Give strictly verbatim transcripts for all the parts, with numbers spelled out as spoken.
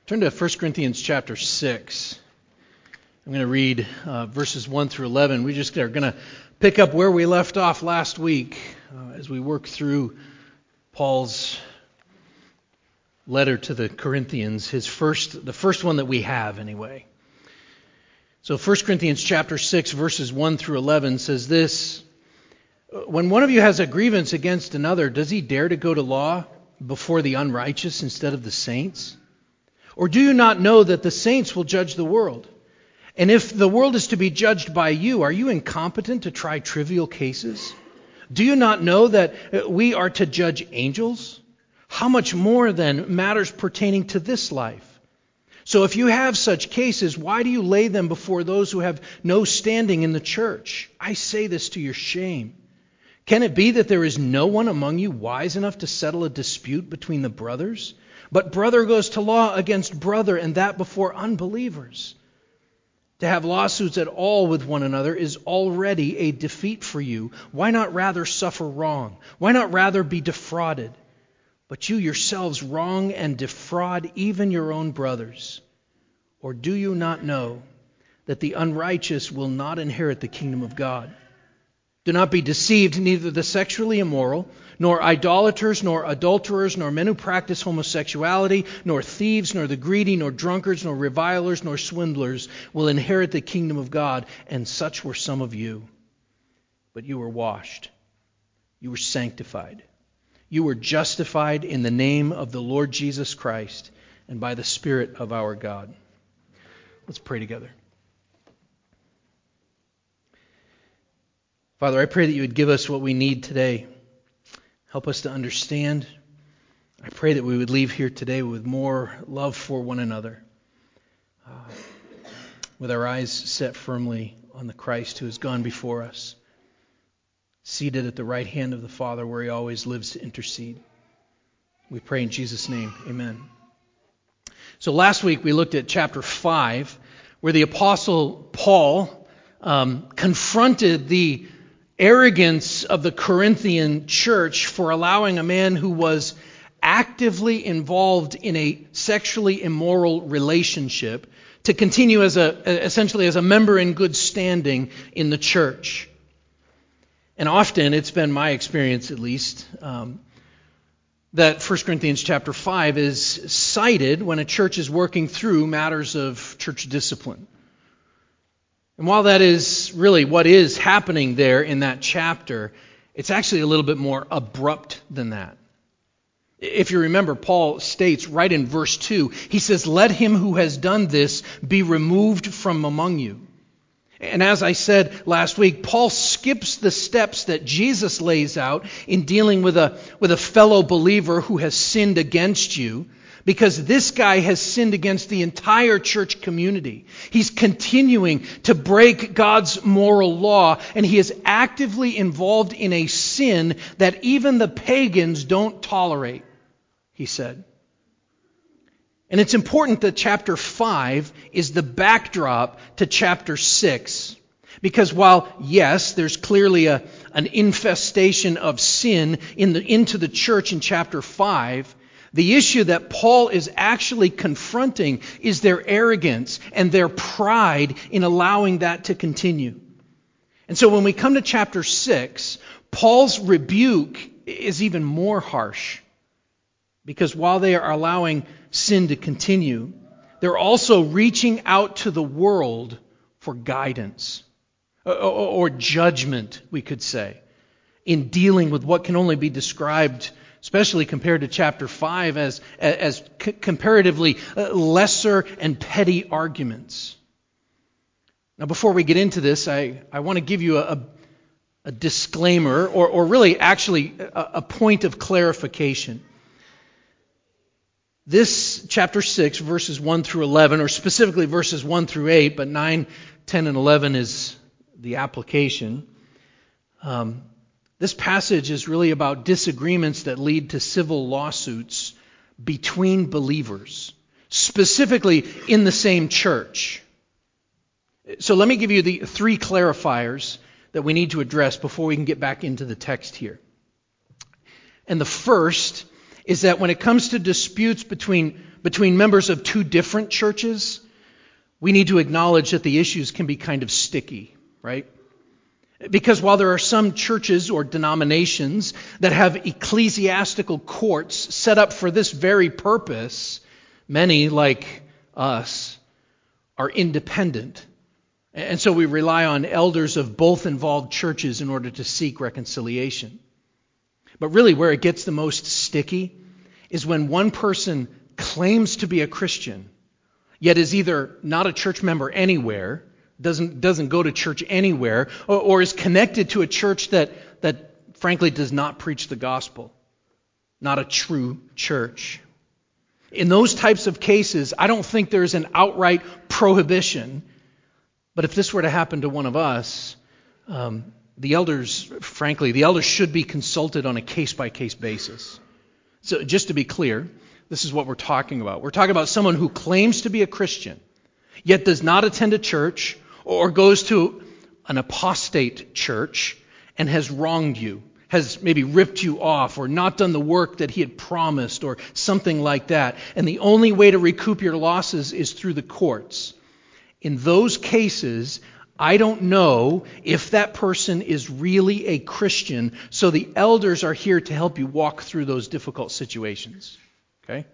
Turn to First Corinthians chapter six. I'm going to read uh, verses one through eleven. We just are going to pick up where we left off last week uh, as we work through Paul's letter to the Corinthians, his first, the first one that we have anyway. So First Corinthians chapter six, verses one through eleven says this: When one of you has a grievance against another, does he dare to go to law before the unrighteous instead of the saints? Or do you not know that the saints will judge the world? And if the world is to be judged by you, are you incompetent to try trivial cases? Do you not know that we are to judge angels? How much more then matters pertaining to this life? So if you have such cases, why do you lay them before those who have no standing in the church? I say this to your shame. Can it be that there is no one among you wise enough to settle a dispute between the brothers? But brother goes to law against brother, and that before unbelievers. To have lawsuits at all with one another is already a defeat for you. Why not rather suffer wrong? Why not rather be defrauded? But you yourselves wrong and defraud even your own brothers. Or do you not know that the unrighteous will not inherit the kingdom of God? Do not be deceived, neither the sexually immoral, nor idolaters, nor adulterers, nor men who practice homosexuality, nor thieves, nor the greedy, nor drunkards, nor revilers, nor swindlers will inherit the kingdom of God. And such were some of you. But you were washed. You were sanctified. You were justified in the name of the Lord Jesus Christ and by the Spirit of our God. Let's pray together. Father, I pray that you would give us what we need today. Help us to understand. I pray that we would leave here today with more love for one another, uh, with our eyes set firmly on the Christ who has gone before us, seated at the right hand of the Father where he always lives to intercede. We pray in Jesus' name. Amen. So last week we looked at chapter five, where the Apostle Paul um, confronted the arrogance of the Corinthian church for allowing a man who was actively involved in a sexually immoral relationship to continue as a essentially as a member in good standing in the church. And often, it's been my experience at least, um, that First Corinthians chapter five is cited when a church is working through matters of church discipline. And while that is really what is happening there in that chapter, it's actually a little bit more abrupt than that. If you remember, Paul states right in verse two, he says, "Let him who has done this be removed from among you." And as I said last week, Paul skips the steps that Jesus lays out in dealing with a, with a fellow believer who has sinned against you, because this guy has sinned against the entire church community. He's continuing to break God's moral law, and he is actively involved in a sin that even the pagans don't tolerate, he said. And it's important that chapter five is the backdrop to chapter six. Because while, yes, there's clearly a, an infestation of sin in the, into the church in chapter five, the issue that Paul is actually confronting is their arrogance and their pride in allowing that to continue. And so when we come to chapter six, Paul's rebuke is even more harsh. Because while they are allowing sin to continue, they're also reaching out to the world for guidance or, or, or judgment, we could say, in dealing with what can only be described, especially compared to chapter five, as, as c- comparatively lesser and petty arguments. Now, before we get into this, I, I want to give you a, a disclaimer, or, or really actually a, a point of clarification. This chapter six, verses one through eleven, or specifically verses one through eight, but nine, ten, and eleven is the application. Um, this passage is really about disagreements that lead to civil lawsuits between believers, specifically in the same church. So let me give you the three clarifiers that we need to address before we can get back into the text here. And the first is that when it comes to disputes between between members of two different churches, we need to acknowledge that the issues can be kind of sticky, right? Because while there are some churches or denominations that have ecclesiastical courts set up for this very purpose, many, like us, are independent. And so we rely on elders of both involved churches in order to seek reconciliation. But really where it gets the most sticky is when one person claims to be a Christian, yet is either not a church member anywhere, doesn't doesn't go to church anywhere, or, or is connected to a church that, that frankly does not preach the gospel, not a true church. In those types of cases, I don't think there's an outright prohibition, but if this were to happen to one of us, um, the elders, frankly, the elders should be consulted on a case-by-case basis. So just to be clear, this is what we're talking about. We're talking about someone who claims to be a Christian, yet does not attend a church or goes to an apostate church and has wronged you, has maybe ripped you off or not done the work that he had promised or something like that. And the only way to recoup your losses is through the courts. In those cases, I don't know if that person is really a Christian, so the elders are here to help you walk through those difficult situations. Okay?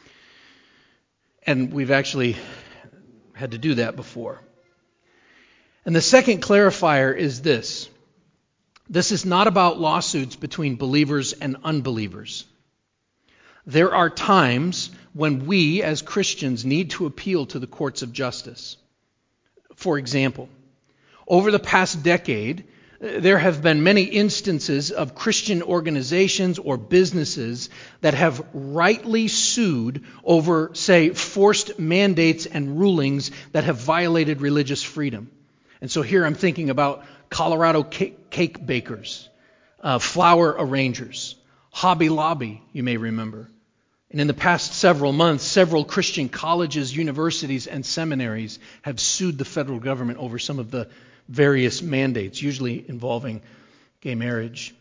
And we've actually had to do that before. And the second clarifier is this. This is not about lawsuits between believers and unbelievers. There are times when we as Christians need to appeal to the courts of justice. For example, over the past decade, there have been many instances of Christian organizations or businesses that have rightly sued over, say, forced mandates and rulings that have violated religious freedom. And so here I'm thinking about Colorado cake, cake bakers, uh, flower arrangers, Hobby Lobby, you may remember. And in the past several months, several Christian colleges, universities, and seminaries have sued the federal government over some of the various mandates, usually involving gay marriage.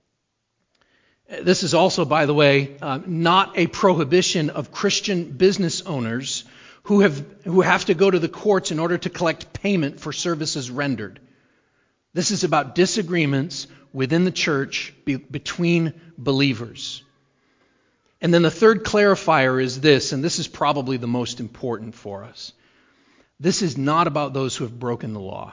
This is also, by the way, uh, not a prohibition of Christian business owners who have who have to go to the courts in order to collect payment for services rendered. This is about disagreements within the church be, between believers. And then the third clarifier is this, and this is probably the most important for us. This is not about those who have broken the law.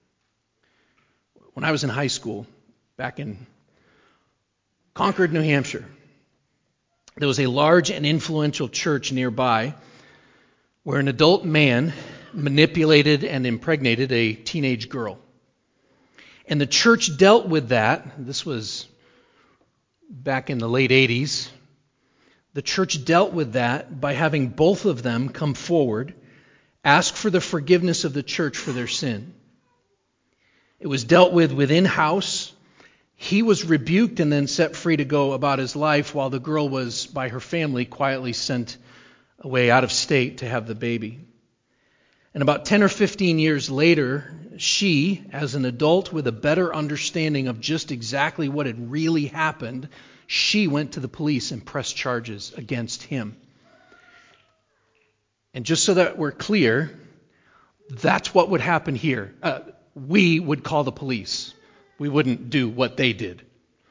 When I was in high school, back in Concord, New Hampshire, there was a large and influential church nearby where an adult man manipulated and impregnated a teenage girl. And the church dealt with that. This was back in the late eighties. The church dealt with that by having both of them come forward, ask for the forgiveness of the church for their sin. It was dealt with within house. He was rebuked and then set free to go about his life, while the girl was, by her family, quietly sent away out of state to have the baby. And about ten or fifteen years later, she, as an adult with a better understanding of just exactly what had really happened, she went to the police and pressed charges against him. And just so that we're clear, that's what would happen here. Uh, we would call the police. We wouldn't do what they did.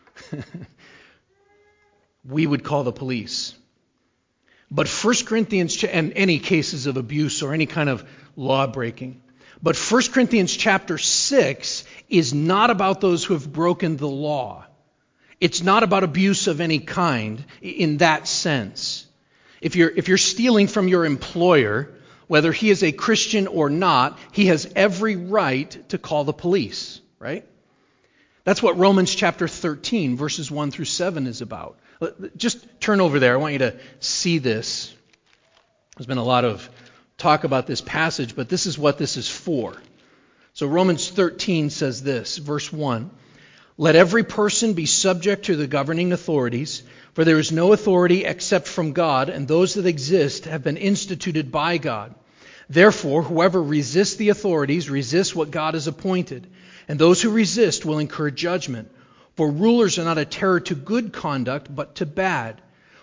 We would call the police. But First Corinthians, and any cases of abuse or any kind of law breaking, but First Corinthians chapter six is not about those who have broken the law. It's not about abuse of any kind in that sense. If you're, if you're stealing from your employer, whether he is a Christian or not, he has every right to call the police, right? That's what Romans chapter thirteen, verses one through seven is about. Just turn over there. I want you to see this. There's been a lot of talk about this passage, but this is what this is for. So Romans thirteen says this, verse one, "Let every person be subject to the governing authorities, for there is no authority except from God, and those that exist have been instituted by God. Therefore, whoever resists the authorities resists what God has appointed, and those who resist will incur judgment. For rulers are not a terror to good conduct, but to bad.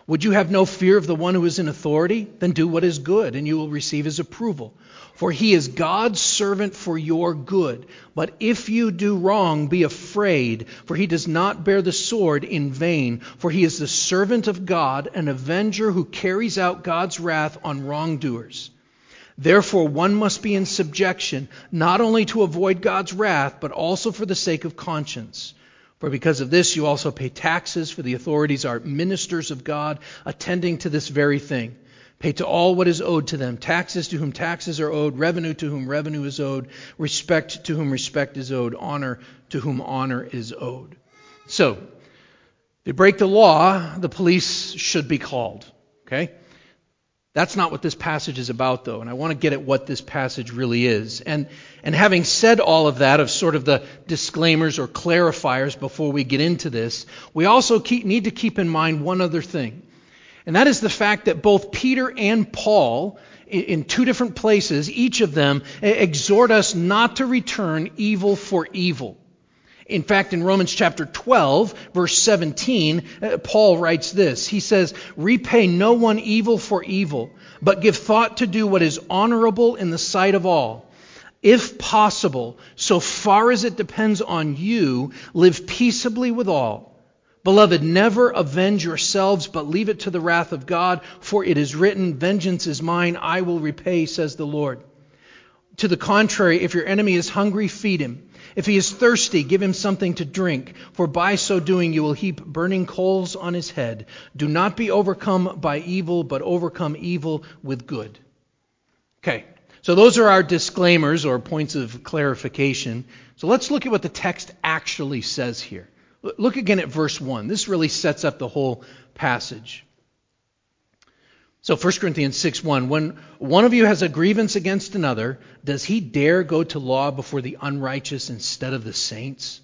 Would you have no fear of the one who is in authority? Then do what is good, and you will receive his approval. For he is God's servant for your good. But if you do wrong, be afraid, for he does not bear the sword in vain. For he is the servant of God, an avenger who carries out God's wrath on wrongdoers. Therefore, one must be in subjection, not only to avoid God's wrath, but also for the sake of conscience. For because of this you also pay taxes, for the authorities are ministers of God, attending to this very thing. Pay to all what is owed to them, taxes to whom taxes are owed, revenue to whom revenue is owed, respect to whom respect is owed, honor to whom honor is owed. So, if they break the law, the police should be called. Okay? That's not what this passage is about, though, and I want to get at what this passage really is. And and having said all of that, of sort of the disclaimers or clarifiers before we get into this, we also keep, need to keep in mind one other thing. And that is the fact that both Peter and Paul, in two different places, each of them exhort us not to return evil for evil. In fact, in Romans chapter twelve, verse seventeen, Paul writes this. He says, "Repay no one evil for evil, but give thought to do what is honorable in the sight of all. If possible, so far as it depends on you, live peaceably with all. Beloved, never avenge yourselves, but leave it to the wrath of God, for it is written, 'Vengeance is mine, I will repay,' says the Lord. To the contrary, if your enemy is hungry, feed him. If he is thirsty, give him something to drink, for by so doing you will heap burning coals on his head. Do not be overcome by evil, but overcome evil with good." Okay, so those are our disclaimers or points of clarification. So let's look at what the text actually says here. Look again at verse one. This really sets up the whole passage. So First Corinthians six one, when one of you has a grievance against another, does he dare go to law before the unrighteous instead of the saints?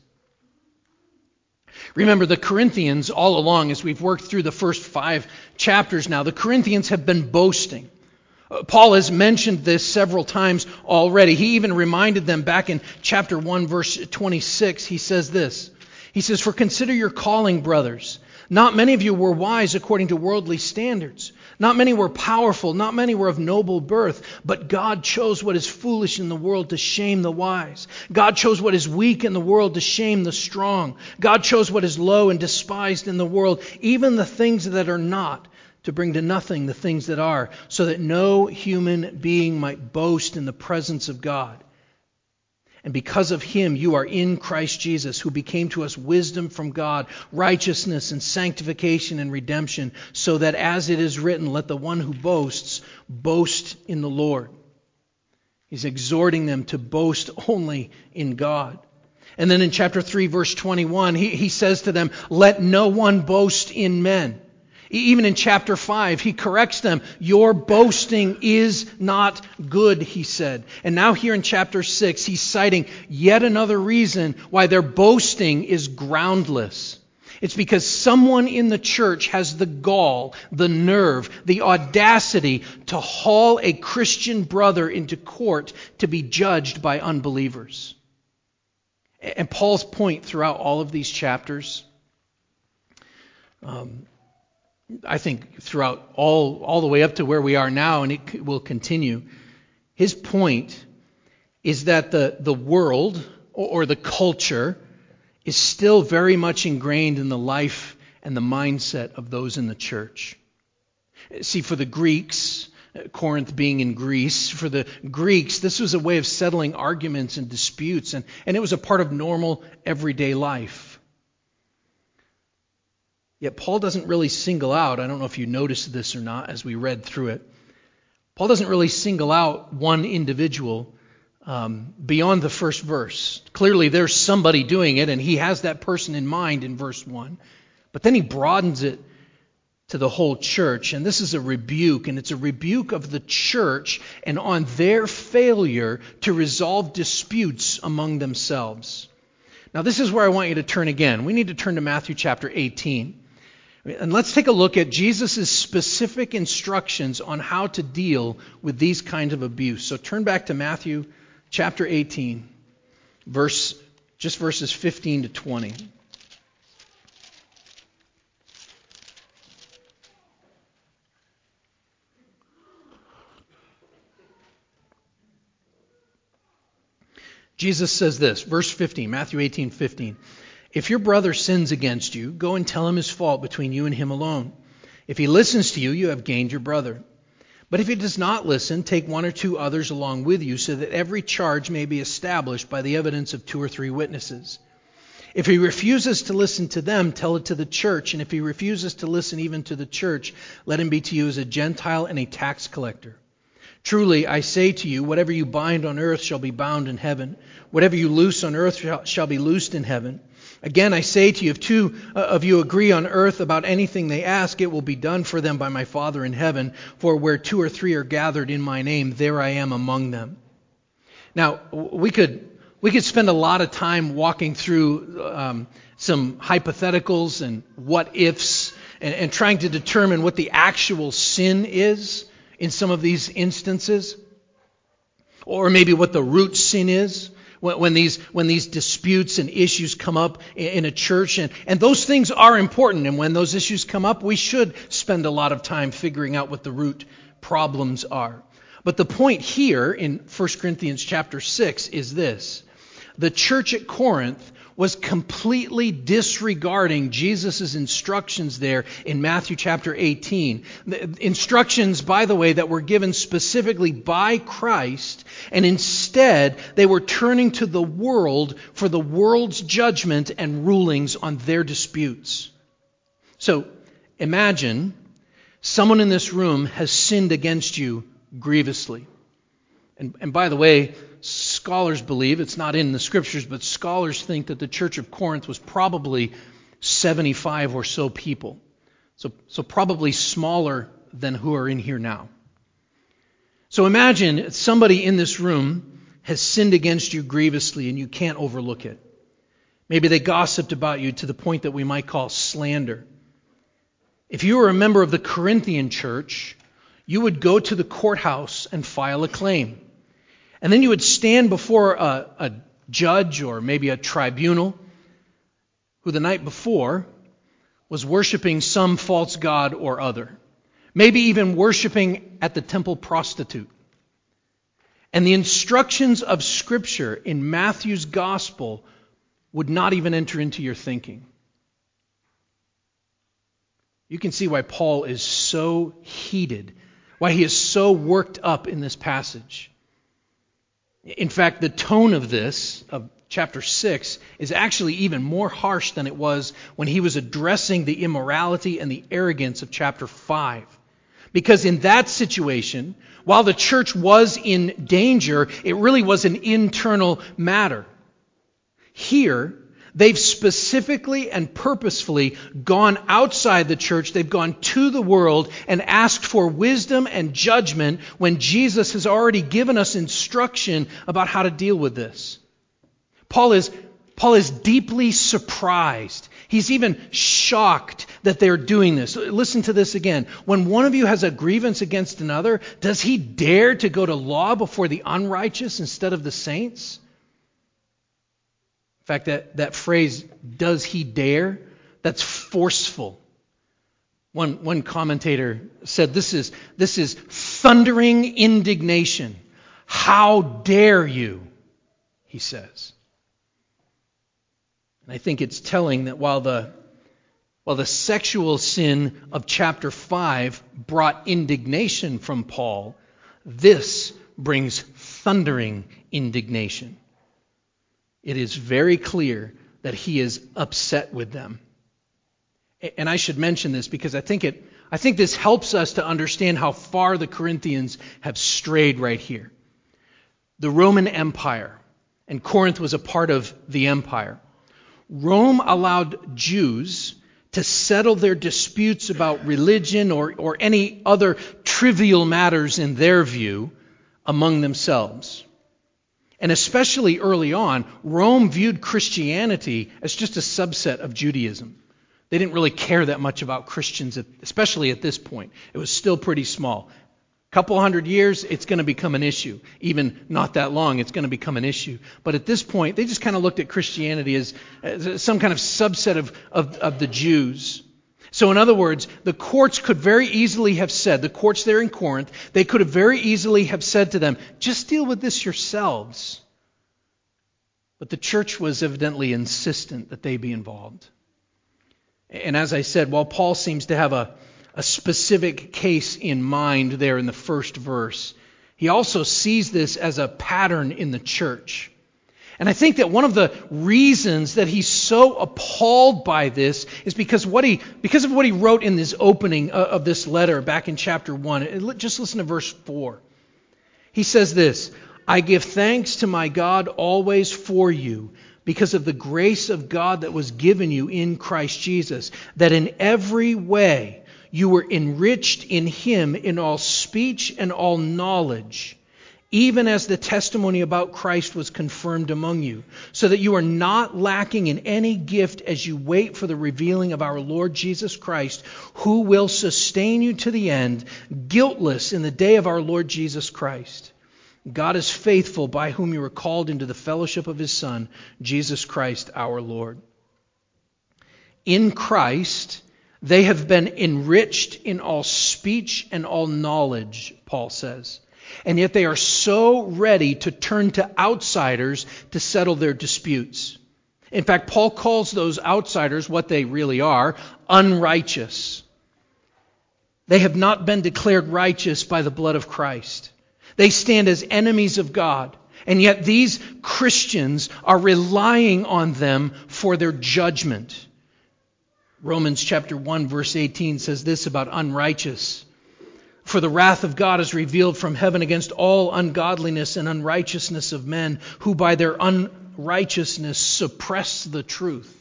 Remember, the Corinthians, all along, as we've worked through the first five chapters now, the Corinthians have been boasting. Paul has mentioned this several times already. He even reminded them back in chapter one, verse twenty-six. He says this. He says, "For consider your calling, brothers. Not many of you were wise according to worldly standards. Not many were powerful. Not many were of noble birth. But God chose what is foolish in the world to shame the wise. God chose what is weak in the world to shame the strong. God chose what is low and despised in the world, even the things that are not, to bring to nothing the things that are, so that no human being might boast in the presence of God. And because of him, you are in Christ Jesus, who became to us wisdom from God, righteousness and sanctification and redemption, so that as it is written, let the one who boasts, boast in the Lord." He's exhorting them to boast only in God. And then in chapter three, verse twenty-one, he, he says to them, "Let no one boast in men." Even in chapter five, he corrects them. "Your boasting is not good," he said. And now here in chapter six, he's citing yet another reason why their boasting is groundless. It's because someone in the church has the gall, the nerve, the audacity to haul a Christian brother into court to be judged by unbelievers. And Paul's point throughout all of these chapters, um, I think throughout all, all the way up to where we are now, and it will continue, his point is that the, the world or, or the culture is still very much ingrained in the life and the mindset of those in the church. See, for the Greeks, Corinth being in Greece, for the Greeks, this was a way of settling arguments and disputes, and, and it was a part of normal everyday life. Yet Paul doesn't really single out, I don't know if you noticed this or not as we read through it, Paul doesn't really single out one individual um, beyond the first verse. Clearly there's somebody doing it, and he has that person in mind in verse one. But then he broadens it to the whole church, and this is a rebuke, and it's a rebuke of the church and on their failure to resolve disputes among themselves. Now this is where I want you to turn again. We need to turn to Matthew chapter eighteen. And let's take a look at Jesus' specific instructions on how to deal with these kinds of abuse. So turn back to Matthew chapter eighteen, verse just verses fifteen to twenty. Jesus says this, verse fifteen, Matthew eighteen fifteen. If your brother sins against you, go and tell him his fault between you and him alone. If he listens to you, you have gained your brother. But if he does not listen, take one or two others along with you, so that every charge may be established by the evidence of two or three witnesses. If he refuses to listen to them, tell it to the church. And if he refuses to listen even to the church, let him be to you as a Gentile and a tax collector. Truly, I say to you, whatever you bind on earth shall be bound in heaven. Whatever you loose on earth shall, shall be loosed in heaven. Again, I say to you, if two of you agree on earth about anything they ask, it will be done for them by my Father in heaven. For where two or three are gathered in my name, there I am among them. Now, we could we could spend a lot of time walking through um, some hypotheticals and what ifs and, and trying to determine what the actual sin is in some of these instances, or maybe what the root sin is. When, when these when these disputes and issues come up in, in a church, and, and those things are important, and when those issues come up, we should spend a lot of time figuring out what the root problems are. But the point here in First Corinthians chapter six is this. The church at Corinth was completely disregarding Jesus' instructions there in Matthew chapter eighteen. The instructions, by the way, that were given specifically by Christ, and instead they were turning to the world for the world's judgment and rulings on their disputes. So imagine someone in this room has sinned against you grievously. And, and by the way, scholars believe, it's not in the scriptures, but scholars think that the church of Corinth was probably seventy-five or so people. So, so probably smaller than who are in here now. So imagine somebody in this room has sinned against you grievously and you can't overlook it. Maybe they gossiped about you to the point that we might call slander. If you were a member of the Corinthian church, you would go to the courthouse and file a claim. And then you would stand before a, a judge or maybe a tribunal who the night before was worshiping some false god or other. Maybe even worshiping at the temple prostitute. And the instructions of Scripture in Matthew's gospel would not even enter into your thinking. You can see why Paul is so heated, why he is so worked up in this passage. In fact, the tone of this, of chapter six, is actually even more harsh than it was when he was addressing the immorality and the arrogance of chapter five. Because in that situation, while the church was in danger, it really was an internal matter. Here, they've specifically and purposefully gone outside the church. They've gone to the world and asked for wisdom and judgment when Jesus has already given us instruction about how to deal with this. Paul is, Paul is deeply surprised. He's even shocked that they're doing this. Listen to this again. When one of you has a grievance against another, does he dare to go to law before the unrighteous instead of the saints? In fact, that, that phrase, does he dare? That's forceful. One, one commentator said this is, this is thundering indignation. How dare you? He says. And I think it's telling that while the, while the sexual sin of chapter five brought indignation from Paul, this brings thundering indignation. It is very clear that he is upset with them. And I should mention this because I think it I think this helps us to understand how far the Corinthians have strayed right here. The Roman Empire, and Corinth was a part of the empire. Rome allowed Jews to settle their disputes about religion or, or any other trivial matters in their view among themselves. And especially early on, Rome viewed Christianity as just a subset of Judaism. They didn't really care that much about Christians, especially at this point. It was still pretty small. A couple hundred years, it's going to become an issue. Even not that long, it's going to become an issue. But at this point, they just kind of looked at Christianity as, as some kind of subset of, of, of the Jews. So in other words, the courts could very easily have said, the courts there in Corinth, they could have very easily have said to them, just deal with this yourselves. But the church was evidently insistent that they be involved. And as I said, while Paul seems to have a, a specific case in mind there in the first verse, he also sees this as a pattern in the church. And I think that one of the reasons that he's so appalled by this is because what he because of what he wrote in this opening of this letter back in chapter one. Just listen to verse four. He says this, "I give thanks to my God always for you, because of the grace of God that was given you in Christ Jesus, that in every way you were enriched in Him in all speech and all knowledge, even as the testimony about Christ was confirmed among you, so that you are not lacking in any gift as you wait for the revealing of our Lord Jesus Christ, who will sustain you to the end, guiltless in the day of our Lord Jesus Christ. God is faithful, by whom you were called into the fellowship of His Son, Jesus Christ our Lord." In Christ, they have been enriched in all speech and all knowledge, Paul says. And yet they are so ready to turn to outsiders to settle their disputes. In fact, Paul calls those outsiders what they really are, unrighteous. They have not been declared righteous by the blood of Christ. They stand as enemies of God. And yet these Christians are relying on them for their judgment. Romans chapter one verse eighteen says this about unrighteous. "For the wrath of God is revealed from heaven against all ungodliness and unrighteousness of men, who by their unrighteousness suppress the truth."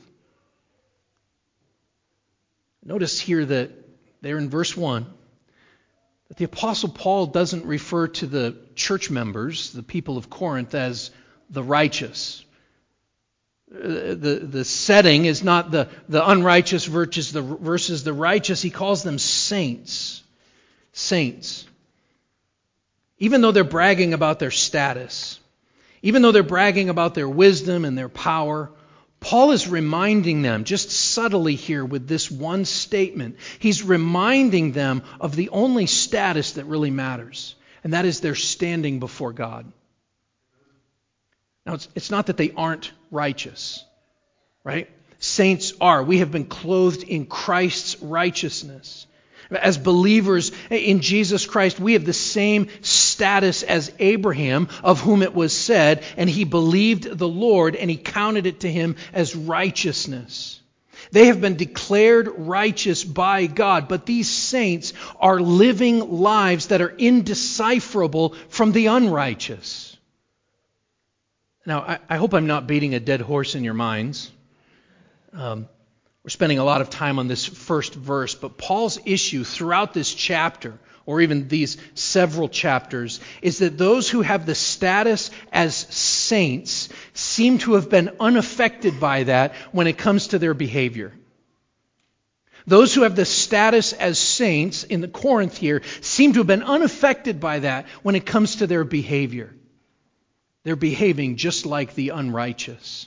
Notice here that there in verse one, that the Apostle Paul doesn't refer to the church members, the people of Corinth, as the righteous. The, the setting is not the, the unrighteous versus the, versus the righteous. He calls them saints. Saints. Even though they're bragging about their status, even though they're bragging about their wisdom and their power, Paul is reminding them, just subtly here with this one statement, he's reminding them of the only status that really matters, and that is their standing before God. Now, it's, it's not that they aren't righteous, right? Saints are. We have been clothed in Christ's righteousness. As believers in Jesus Christ, we have the same status as Abraham, of whom it was said, "And he believed the Lord, and he counted it to him as righteousness." They have been declared righteous by God, but these saints are living lives that are indecipherable from the unrighteous. Now, I, I hope I'm not beating a dead horse in your minds. Um, We're spending a lot of time on this first verse, but Paul's issue throughout this chapter, or even these several chapters, is that those who have the status as saints seem to have been unaffected by that when it comes to their behavior. Those who have the status as saints in the Corinth here seem to have been unaffected by that when it comes to their behavior. They're behaving just like the unrighteous.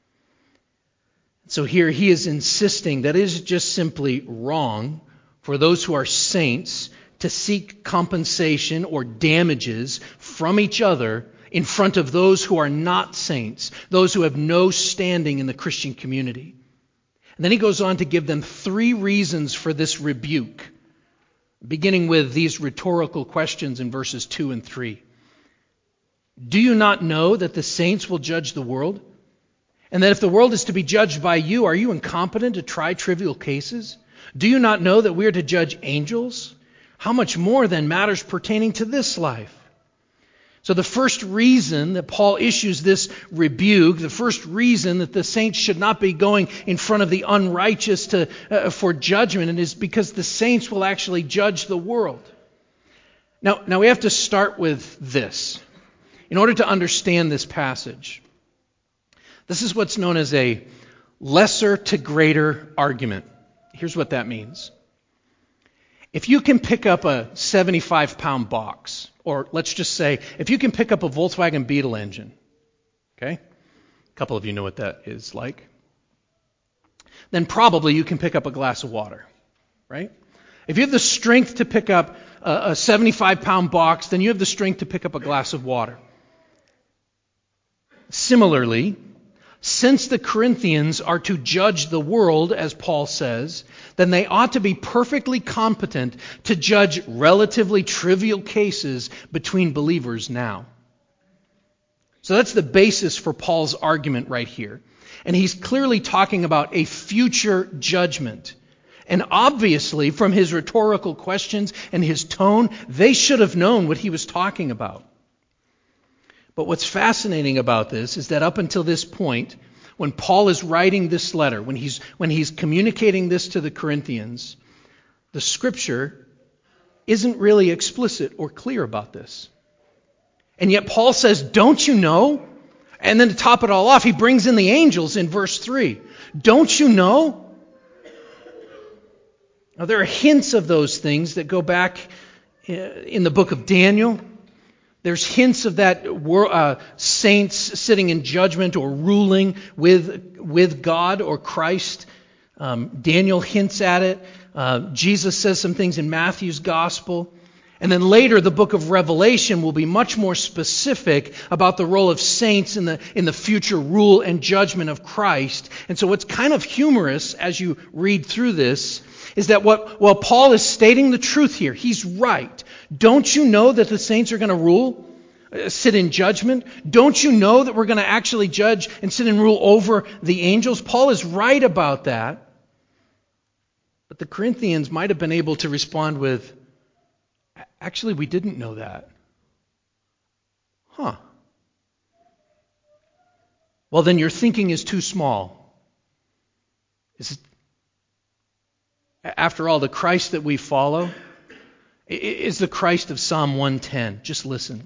So here he is insisting that it is just simply wrong for those who are saints to seek compensation or damages from each other in front of those who are not saints, those who have no standing in the Christian community. And then he goes on to give them three reasons for this rebuke, beginning with these rhetorical questions in verses two and three. "Do you not know that the saints will judge the world? And that if the world is to be judged by you, are you incompetent to try trivial cases? Do you not know that we are to judge angels? How much more then matters pertaining to this life?" So the first reason that Paul issues this rebuke, the first reason that the saints should not be going in front of the unrighteous to, uh, for judgment, and is because the saints will actually judge the world. Now, now we have to start with this in order to understand this passage. This is what's known as a lesser to greater argument. Here's what that means. If you can pick up a seventy-five pound box, or let's just say, if you can pick up a Volkswagen Beetle engine, okay? A couple of you know what that is like. Then probably you can pick up a glass of water, right? If you have the strength to pick up a seventy-five pound box, then you have the strength to pick up a glass of water. Similarly, Since the Corinthians are to judge the world, as Paul says, then they ought to be perfectly competent to judge relatively trivial cases between believers now. So that's the basis for Paul's argument right here. And he's clearly talking about a future judgment. And obviously, from his rhetorical questions and his tone, they should have known what he was talking about. But what's fascinating about this is that up until this point, when Paul is writing this letter, when he's, when he's communicating this to the Corinthians, the Scripture isn't really explicit or clear about this. And yet Paul says, don't you know? And then to top it all off, he brings in the angels in verse three. Don't you know? Now, there are hints of those things that go back in the book of Daniel. There's hints of that uh, saints sitting in judgment or ruling with, with God or Christ. Um, Daniel hints at it. Uh, Jesus says some things in Matthew's gospel. And then later, the book of Revelation will be much more specific about the role of saints in the, in the future rule and judgment of Christ. And so what's kind of humorous as you read through this is that what, while Paul is stating the truth here, he's right. Don't you know that the saints are going to rule, uh, sit in judgment? Don't you know that we're going to actually judge and sit and rule over the angels? Paul is right about that. But the Corinthians might have been able to respond with, actually, we didn't know that. Huh. Well, then your thinking is too small. Is it, after all, the Christ that we follow is the Christ of Psalm one ten. Just listen.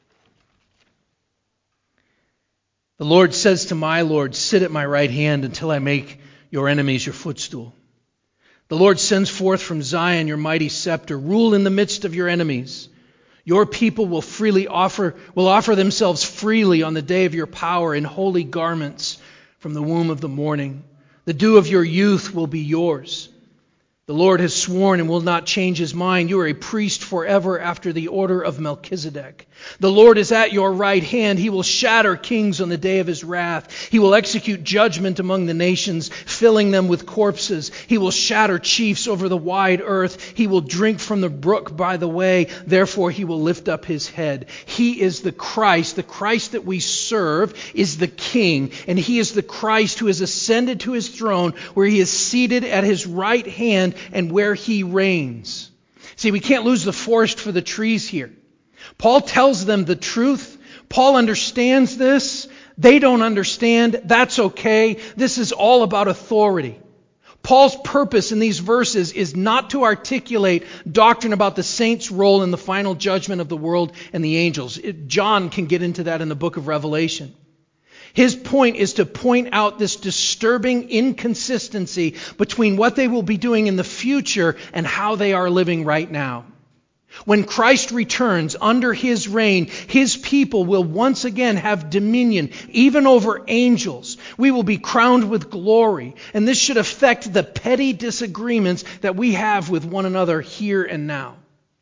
The Lord says to my Lord, sit at my right hand until I make your enemies your footstool. The Lord sends forth from Zion your mighty scepter. Rule in the midst of your enemies. Your people will freely offer, will offer themselves freely on the day of your power in holy garments from the womb of the morning. The dew of your youth will be yours. The Lord has sworn and will not change his mind. You are a priest forever after the order of Melchizedek. The Lord is at your right hand. He will shatter kings on the day of his wrath. He will execute judgment among the nations, filling them with corpses. He will shatter chiefs over the wide earth. He will drink from the brook by the way. Therefore he will lift up his head. He is the Christ. The Christ that we serve is the King. And he is the Christ who has ascended to his throne, where he is seated at his right hand and where he reigns. See, we can't lose the forest for the trees here. Paul tells them the truth. Paul understands this. They don't understand. That's okay. This is all about authority. Paul's purpose in these verses is not to articulate doctrine about the saints' role in the final judgment of the world and the angels. It, John can get into that in the book of Revelation. His point is to point out this disturbing inconsistency between what they will be doing in the future and how they are living right now. When Christ returns under his reign, his people will once again have dominion, even over angels. We will be crowned with glory, and this should affect the petty disagreements that we have with one another here and now.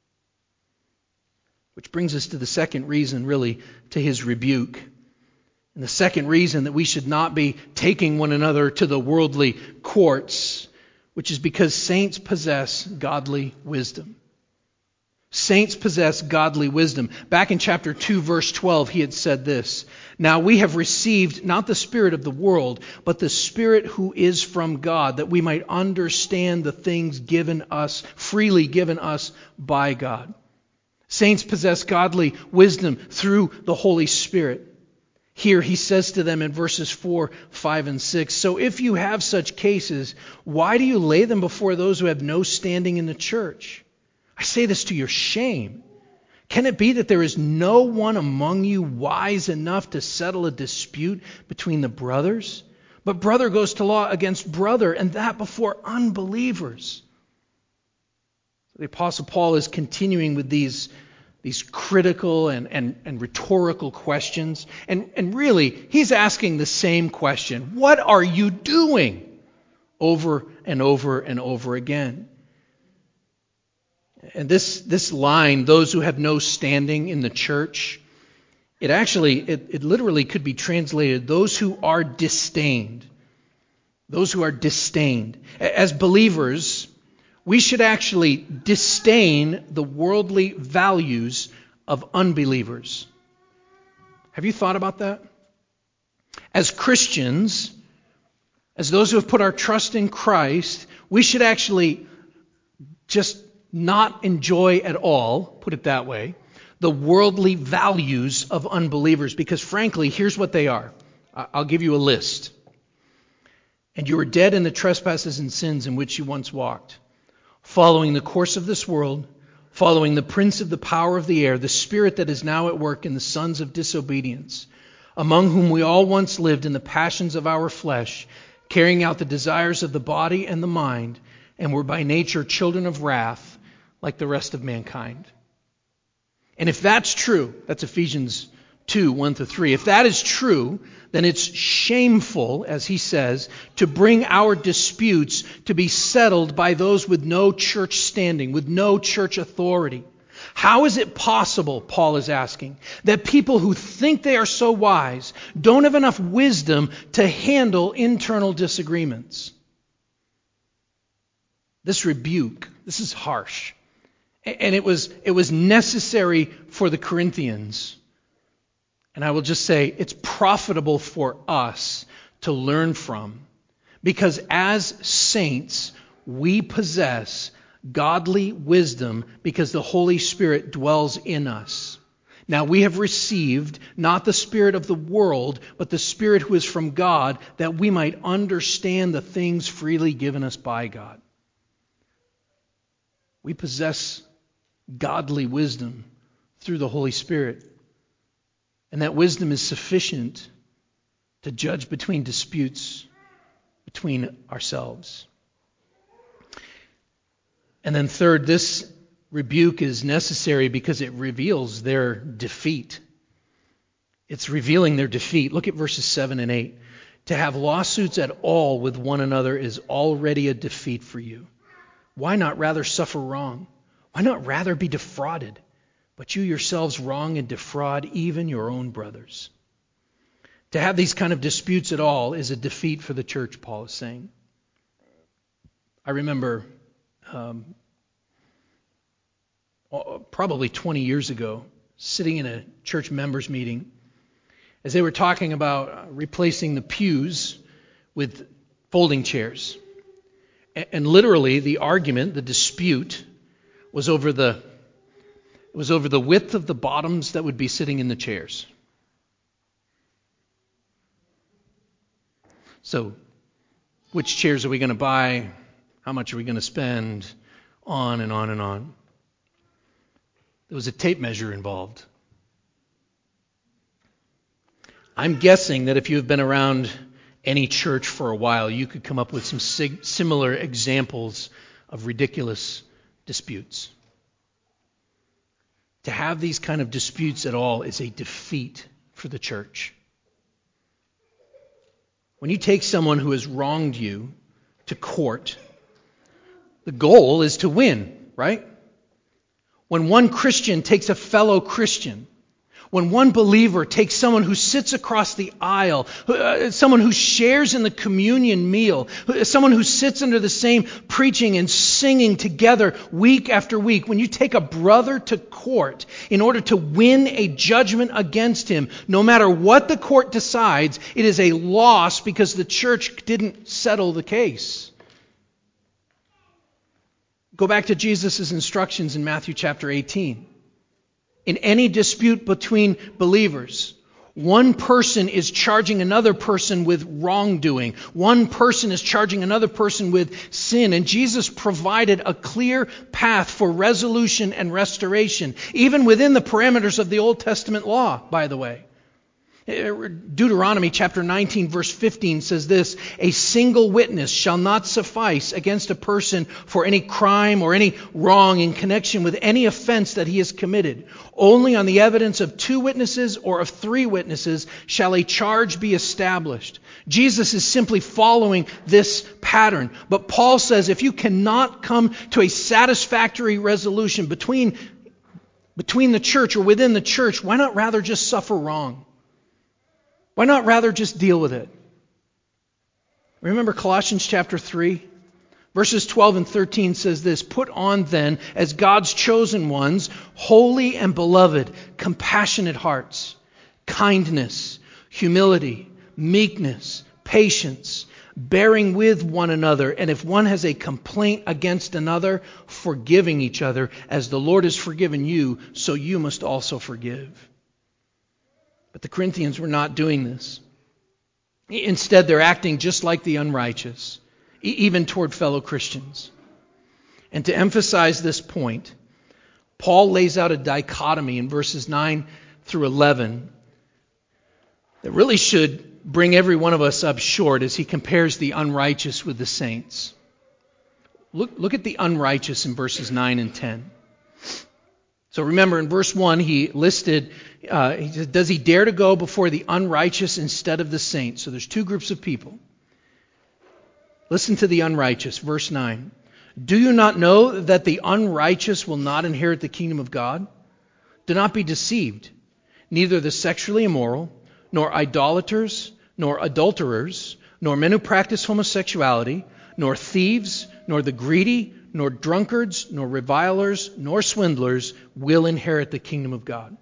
Which brings us to the second reason, really, to his rebuke. And the second reason that we should not be taking one another to the worldly courts, which is because saints possess godly wisdom. Saints possess godly wisdom. Back in chapter two, verse twelve, he had said this, "Now we have received not the spirit of the world, but the Spirit who is from God, that we might understand the things given us, freely given us by God." Saints possess godly wisdom through the Holy Spirit. Here he says to them in verses four, five, and six, "So if you have such cases, why do you lay them before those who have no standing in the church? I say this to your shame. Can it be that there is no one among you wise enough to settle a dispute between the brothers? But brother goes to law against brother, and that before unbelievers." The Apostle Paul is continuing with these, these critical and, and, and rhetorical questions. And, and really, he's asking the same question. What are you doing? Over and over and over again. And this, this line, those who have no standing in the church, It actually, it, it literally could be translated, those who are disdained. Those who are disdained. As believers, we should actually disdain the worldly values of unbelievers. Have you thought about that? As Christians, as those who have put our trust in Christ, we should actually just not enjoy at all, put it that way, the worldly values of unbelievers. Because frankly, here's what they are. I'll give you a list. And you were dead in the trespasses and sins in which you once walked, following the course of this world, following the prince of the power of the air, the spirit that is now at work in the sons of disobedience, among whom we all once lived in the passions of our flesh, carrying out the desires of the body and the mind, and were by nature children of wrath, like the rest of mankind. And if that's true, that's Ephesians two, one to three. If that is true, then it's shameful, as he says, to bring our disputes to be settled by those with no church standing, with no church authority. How is it possible, Paul is asking, that people who think they are so wise don't have enough wisdom to handle internal disagreements? This rebuke, this is harsh. And it was, it was necessary for the Corinthians. And I will just say it's profitable for us to learn from. Because as saints, we possess godly wisdom because the Holy Spirit dwells in us. Now we have received not the spirit of the world, but the Spirit who is from God, that we might understand the things freely given us by God. We possess godly wisdom through the Holy Spirit. And that wisdom is sufficient to judge between disputes between ourselves. And then third, this rebuke is necessary because it reveals their defeat. It's revealing their defeat. Look at verses seven and eight. To have lawsuits at all with one another is already a defeat for you. Why not rather suffer wrong? Why not rather be defrauded? But you yourselves wrong and defraud even your own brothers. To have these kind of disputes at all is a defeat for the church, Paul is saying. I remember um, probably twenty years ago, sitting in a church members meeting, as they were talking about replacing the pews with folding chairs. And literally, the argument, the dispute, was over the it was over the width of the bottoms that would be sitting in the chairs. So, which chairs are we going to buy? How much are we going to spend? On and on and on. There was a tape measure involved. I'm guessing that if you've been around any church for a while, you could come up with some sig- similar examples of ridiculous disputes. To have these kind of disputes at all is a defeat for the church. When you take someone who has wronged you to court, the goal is to win, right? When one Christian takes a fellow Christian, when one believer takes someone who sits across the aisle, uh, someone who shares in the communion meal, someone who sits under the same preaching and singing together week after week, when you take a brother to court in order to win a judgment against him, no matter what the court decides, it is a loss because the church didn't settle the case. Go back to Jesus' instructions in Matthew chapter eighteen. In any dispute between believers, one person is charging another person with wrongdoing. One person is charging another person with sin. And Jesus provided a clear path for resolution and restoration, even within the parameters of the Old Testament law, by the way. Deuteronomy chapter nineteen verse fifteen says this: a single witness shall not suffice against a person for any crime or any wrong in connection with any offense that he has committed. Only on the evidence of two witnesses or of three witnesses shall a charge be established. Jesus is simply following this pattern. But Paul says if you cannot come to a satisfactory resolution between between the church or within the church, why not rather just suffer wrong? Why not rather just deal with it? Remember Colossians chapter three? Verses twelve and thirteen says this, "Put on then, as God's chosen ones, holy and beloved, compassionate hearts, kindness, humility, meekness, patience, bearing with one another, and if one has a complaint against another, forgiving each other, as the Lord has forgiven you, so you must also forgive." But the Corinthians were not doing this. Instead, they're acting just like the unrighteous, even toward fellow Christians. And to emphasize this point, Paul lays out a dichotomy in verses nine through eleven that really should bring every one of us up short as he compares the unrighteous with the saints. Look, look at the unrighteous in verses nine and ten. So remember, in verse one, he listed, uh, he said, does he dare to go before the unrighteous instead of the saints? So there's two groups of people. Listen to the unrighteous, verse nine. Do you not know that the unrighteous will not inherit the kingdom of God? Do not be deceived. Neither the sexually immoral, nor idolaters, nor adulterers, nor men who practice homosexuality, nor thieves, nor the greedy, nor drunkards, nor revilers, nor swindlers will inherit the kingdom of God.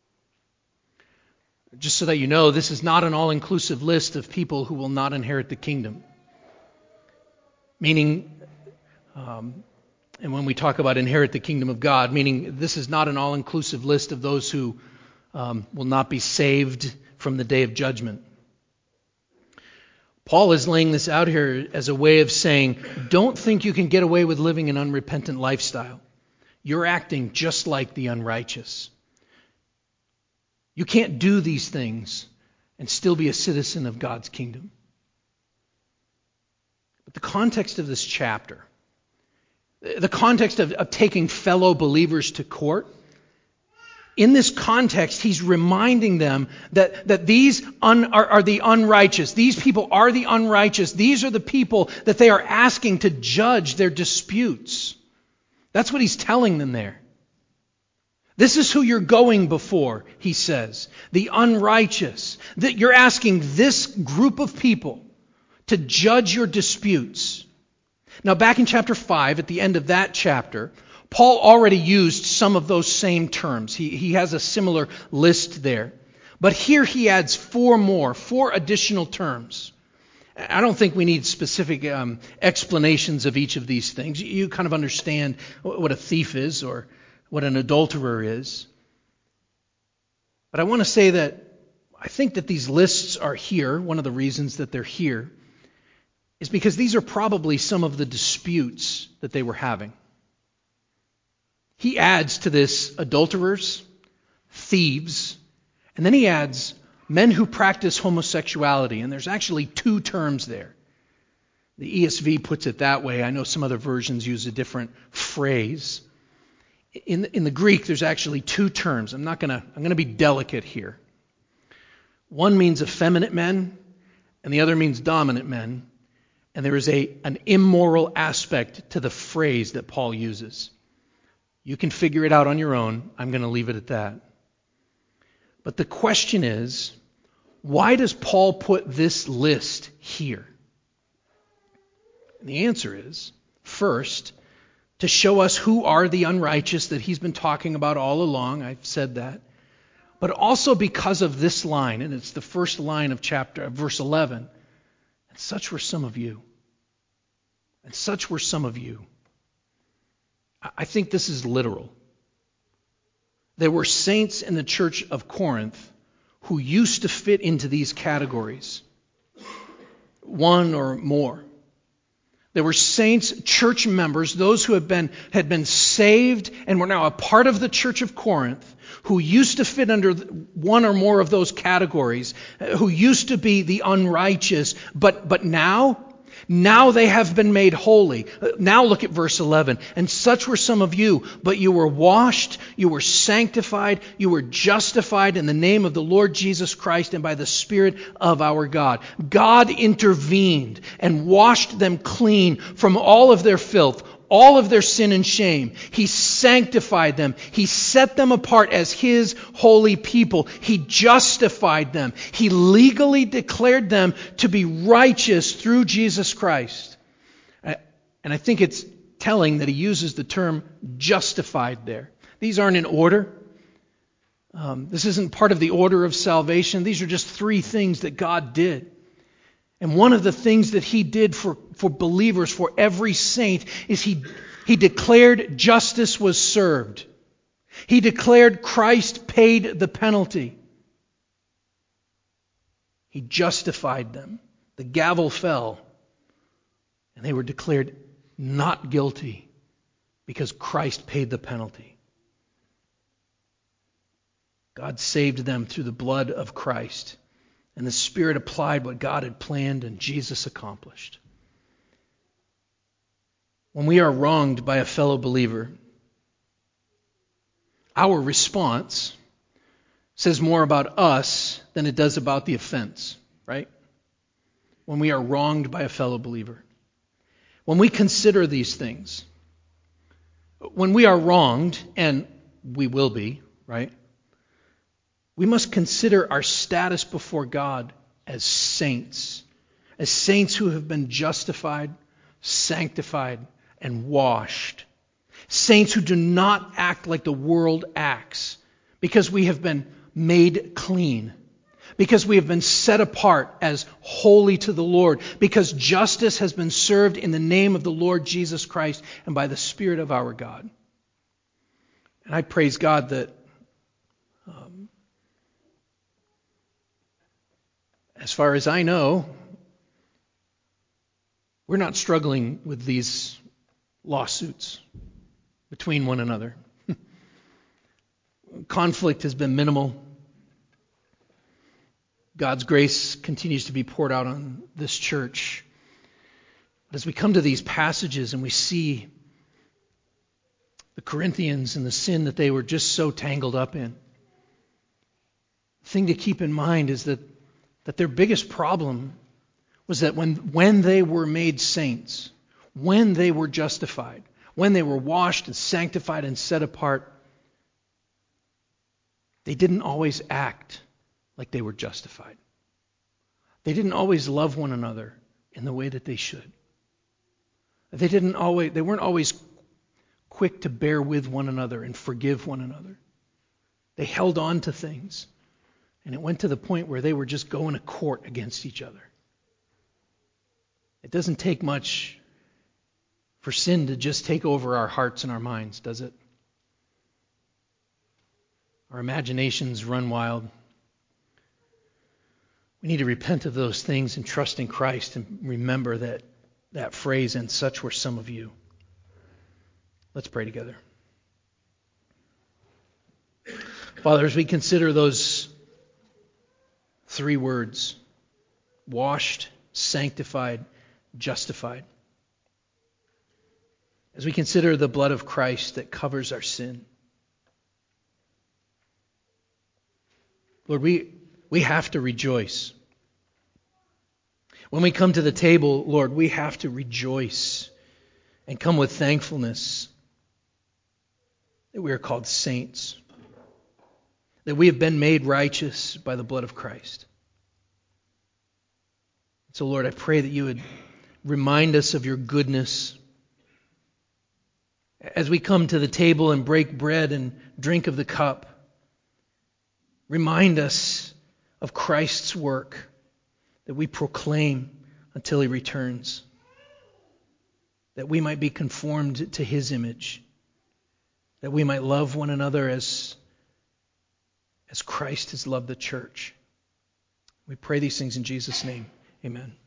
Just so that you know, this is not an all-inclusive list of people who will not inherit the kingdom. Meaning, um, and when we talk about inherit the kingdom of God, meaning this is not an all-inclusive list of those who um, will not be saved from the day of judgment. Paul is laying this out here as a way of saying, don't think you can get away with living an unrepentant lifestyle. You're acting just like the unrighteous. You can't do these things and still be a citizen of God's kingdom. But the context of this chapter, the context of, of taking fellow believers to court, in this context, he's reminding them that, that these un, are, are the unrighteous. These people are the unrighteous. These are the people that they are asking to judge their disputes. That's what he's telling them there. This is who you're going before, he says. The unrighteous. That you're asking this group of people to judge your disputes. Now, back in chapter five, at the end of that chapter, Paul already used some of those same terms. He, he has a similar list there. But here he adds four more, four additional terms. I don't think we need specific um, explanations of each of these things. You kind of understand what a thief is or what an adulterer is. But I want to say that I think that these lists are here. One of the reasons that they're here is because these are probably some of the disputes that they were having. He adds to this adulterers, thieves, and then he adds men who practice homosexuality. And there's actually two terms there. The E S V puts it that way. I know some other versions use a different phrase. In, in the Greek, there's actually two terms. I'm not gonna, I'm gonna be delicate here. One means effeminate men, and the other means dominant men. And there is a, an immoral aspect to the phrase that Paul uses. You can figure it out on your own. I'm going to leave it at that. But the question is, why does Paul put this list here? And the answer is, first, to show us who are the unrighteous that he's been talking about all along. I've said that. But also because of this line, and it's the first line of chapter, verse eleven. And such were some of you. And such were some of you. I think this is literal. There were saints in the church of Corinth who used to fit into these categories. One or more. There were saints, church members, those who had been, had been saved and were now a part of the church of Corinth, who used to fit under one or more of those categories, who used to be the unrighteous, but, but now... Now they have been made holy. Now look at verse eleven. And such were some of you, but you were washed, you were sanctified, you were justified in the name of the Lord Jesus Christ and by the Spirit of our God. God intervened and washed them clean from all of their filth, all of their sin and shame. He sanctified them. He set them apart as His holy people. He justified them. He legally declared them to be righteous through Jesus Christ. And I think it's telling that He uses the term justified there. These aren't in order. Um, this isn't part of the order of salvation. These are just three things that God did. And one of the things that He did for, for believers, for every saint, is He, he declared justice was served. He declared Christ paid the penalty. He justified them. The gavel fell, and they were declared not guilty because Christ paid the penalty. God saved them through the blood of Christ. And the Spirit applied what God had planned and Jesus accomplished. When we are wronged by a fellow believer, our response says more about us than it does about the offense, right? When we are wronged by a fellow believer. When we consider these things, when we are wronged, and we will be, right? We must consider our status before God as saints, as saints who have been justified, sanctified, and washed. Saints who do not act like the world acts, because we have been made clean, because we have been set apart as holy to the Lord, because justice has been served in the name of the Lord Jesus Christ and by the Spirit of our God. And I praise God that um, as far as I know, we're not struggling with these lawsuits between one another. Conflict has been minimal. God's grace continues to be poured out on this church. But as we come to these passages and we see the Corinthians and the sin that they were just so tangled up in, the thing to keep in mind is that that their biggest problem was that when, when they were made saints, when they were justified, when they were washed and sanctified and set apart, they didn't always act like they were justified. They didn't always love one another in the way that they should. They didn't always, they weren't always quick to bear with one another and forgive one another. They held on to things. And it went to the point where they were just going to court against each other. It doesn't take much for sin to just take over our hearts and our minds, does it? Our imaginations run wild. We need to repent of those things and trust in Christ and remember that, that phrase, and such were some of you. Let's pray together. Father, as we consider those three words: washed, sanctified, justified. As we consider the blood of Christ that covers our sin, Lord, we, we have to rejoice. When we come to the table, Lord, we have to rejoice and come with thankfulness that we are called saints, that we have been made righteous by the blood of Christ. So, Lord, I pray that you would remind us of your goodness as we come to the table and break bread and drink of the cup. Remind us of Christ's work that we proclaim until he returns, that we might be conformed to his image, that we might love one another as, as Christ has loved the church. We pray these things in Jesus' name. Amen.